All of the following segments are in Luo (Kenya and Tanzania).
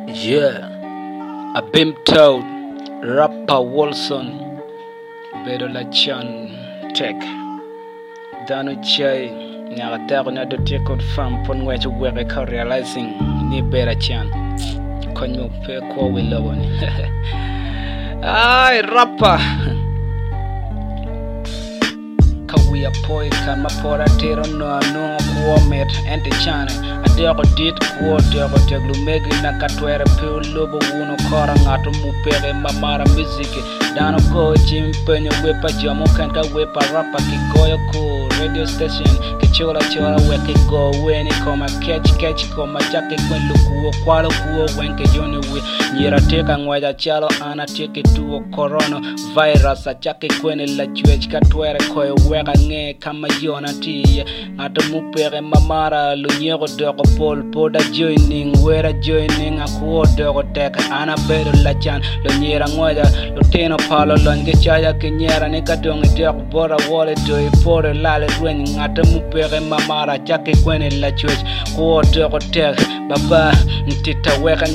Yeah, I've been told rapper Wilson better la chan tech. Dano chai nyaka na do take on fam pon we to work realizing ni better chan. Konyo pe ko we loboni. Ay rapper. Kawia poi kan mapora tero no kuomet ente chane adeko dit kuoteko teglu megi na katwere piu lobo wuno kora ngato mupere mamara muziki dano ko chimpenyo wepa jomo kan ka wepa rapper kigoyo ku radio station kichola weke go weni koma catch koma jake kwelu kuo kwalo kuo wenke joni we nyira teka ngweja chalo ana teke tuo corona virus achake kwene la chwech katwere koyo weka nge kama yona tiye ngato mupere mamara lunyego doko pol poda joining wera joining akuo doko teka ana bedo lachan lunyira ngweja luteno palo longe chaya kenyera nekadonge doko bora wole doi pore lale rweni ngato mupere mamara chake kwene la chwech kuo doko teka baba ntita weka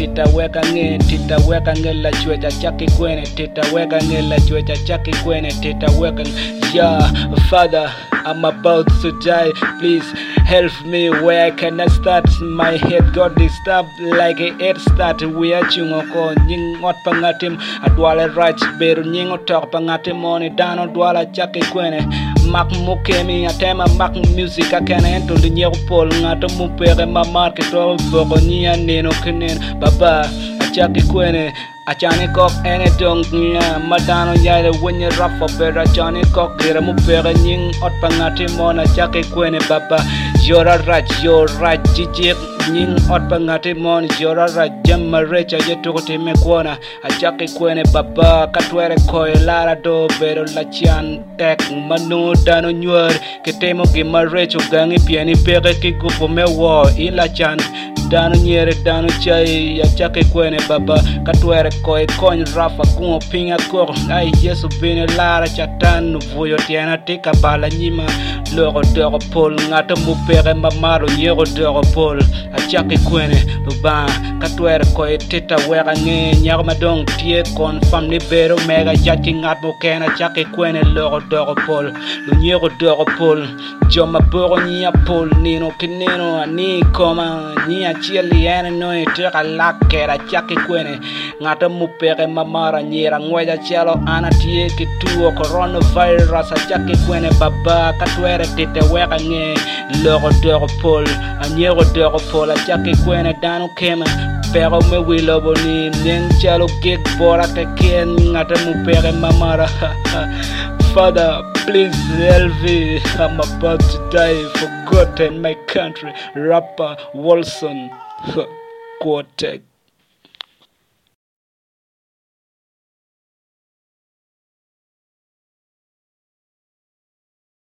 nge la chwecha chake kwene tita weka nge la chwecha chake kwene tita weka yeah father I'm about to die please help me where can I start my head got disturbed like a head start we are chungoko nying ot pangatim adwale rach beru nying otok pangatim oni dano dwala chake kwene mak mukemi atema mak music akana ento linyego pol ngato mupere mamar ke to boko nya neno kenen baba achake kwene achane kok ene dong nya madano yale wenye rafa pera achane kok gira mupere nying ot pangati mona chake kwene baba yora raj jijik nying ot pangati mon yora raj jamma recha yetuko time kwona achake kwene baba katwere koy lara do bero la chan tek manu dano nywer ketemo gima recho gangi pieni pere kigupo mewo ila chan dano nyere dano chai ya chake kwene baba katwere koy kony rafa kuo pinga kor ay yesu bine lara chatan vuyo tiena tika bala nyima loro doro pol ngata mupere mamaro nyero doro pol achake kwene baba katwere koy tita wera nge nyaro madong tie kon fam ni bero mega jati ngat mokena chake kwene loro doro pol nyero doro pol joma boro nya pol nino kineno ani koma nya chieli ene no eteka lakera chake kwene ngata mupere mamara nyera ngweja chalo ana tie kituo coronavirus achake kwene baba katwere tete weka nge loro doro pol anyero doro pol achake kwene dano kema pero me wilo boni neng chalo gig bora teken ngata mupere mamara Father, please help me. I'm about to die, forgotten my country. Rapper Wilson Quartet.